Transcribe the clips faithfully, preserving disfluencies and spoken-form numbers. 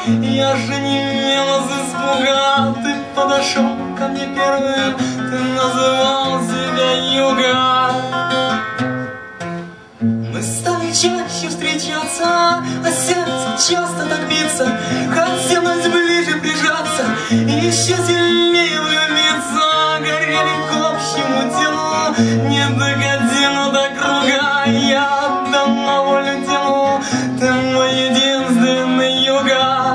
Я же не имела с испуга. Ты подошел ко мне первым, ты называл себя Юга. Мы стали чаще встречаться, а сердце часто так биться. Хотелось ближе прижаться и еще сильнее влюбиться. Горели к общему делу, не догодила до круга. Я отдам на волю делу, ты мой единственный Юга.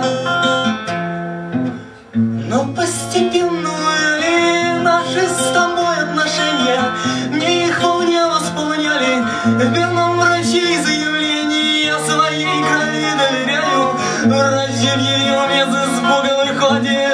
Но постепенно увяли наши с тобой отношения. Мне их вполне восполняли. В белом враче заявлений я своей крови доверяю. Врач в ее без испуга выходит.